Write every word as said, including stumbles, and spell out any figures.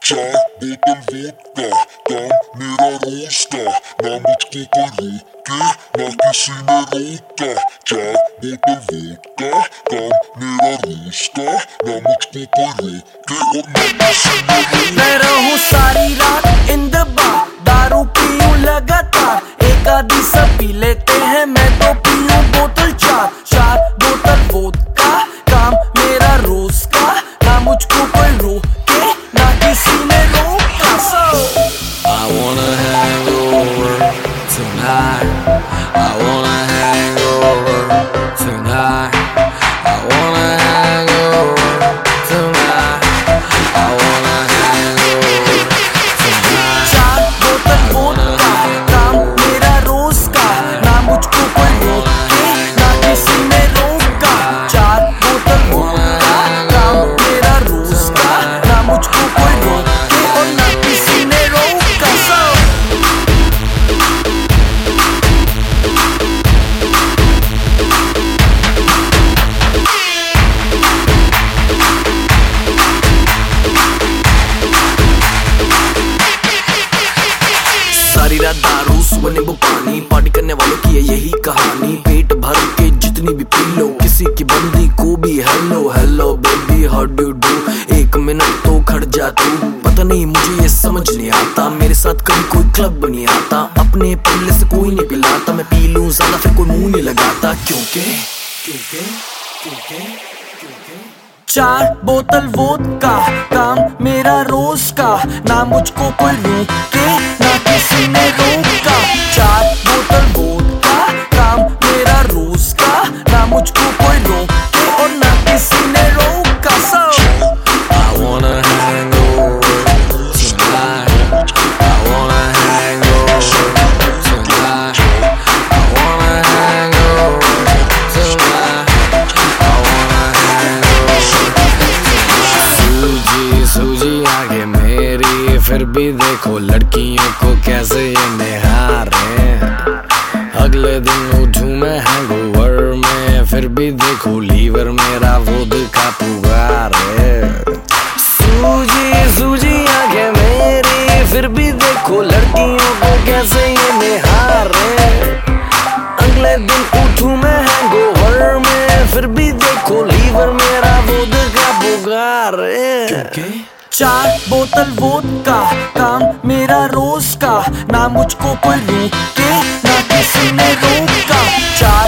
चार बोतल वोडका, काम मेरा रोज का, ना मुझको कोई रोके ना किसी ने रोका। चार बोतल वोडका, काम मेरा रोज का, ना मुझको कोई रोके और ना किसी ने रोका। मैं रहूं सारी रात इन द बार, दारू पीऊं लगातार, एक आधी सब पी लेते हैं, मैं तो पीऊं बोतल चार। चार बोतल वोडका, काम मेरा रोज का, ना मुझको कोई रोके ना किसी ने रोका। So I wanna hang over tonight. I wanna hang over tonight. I wanna hang over tonight. I wanna hang over tonight. चार बोतल वोडका, काम मेरा रोज का, ना मुझको कोई रोके ना किसी ने रोका। चार बोतल वोडका, काम मेरा रोज का, ना मुझको कोई रोके और ना किसी ने रोका। So सारी रात दारू सुबह नींबू पानी, पार्टी करने वालों की है यही कहानी। पेट भर के जितनी भी पी लो, किसी की बंदी को भी hello hello baby how do do. एक मिनट तो खड़ जा तू, पता नहीं मुझे ये समझ नहीं आता, मेरे साथ कभी कोई क्लब नहीं आता, अपने पल्ले से कोई नहीं पिलाता, मैं पी लूं ज्यादा फिर कोई मुंह नहीं लगाता। क्योंकि क्योंकि क्योंकि क्योंकि चार बोतल वोडका, काम मेरा रोज का, ना मुझको कोई रोके ना किसी ने रोका। चार बोतल वोडका, काम मेरा रोज का, ना मुझको कोई रोके और ना किसी ने रोका। So I wanna hang over tonight. I wanna hang over tonight. I wanna hang over tonight. I wanna hang over tonight. सूजी सूजी आगे मेरी, फिर भी देखो लड़कियों को कैसे ये निहारे। अगले दिन उठूं मैं हैंगओवर में, फिर भी देखो लीवर मेरा वोडका पुकार है। सूजी सूजी आंखें मेरी, फिर भी देखो लड़कियों को कैसे ये निहारे। अगले दिन उठूं मैं हैंगओवर में, फिर भी देखो लीवर मेरा वोडका पुकार है। चार बोतल वोडका, काम मेरा रोज का, ना मुझको कोई रोके ना किसी ने रोका। चार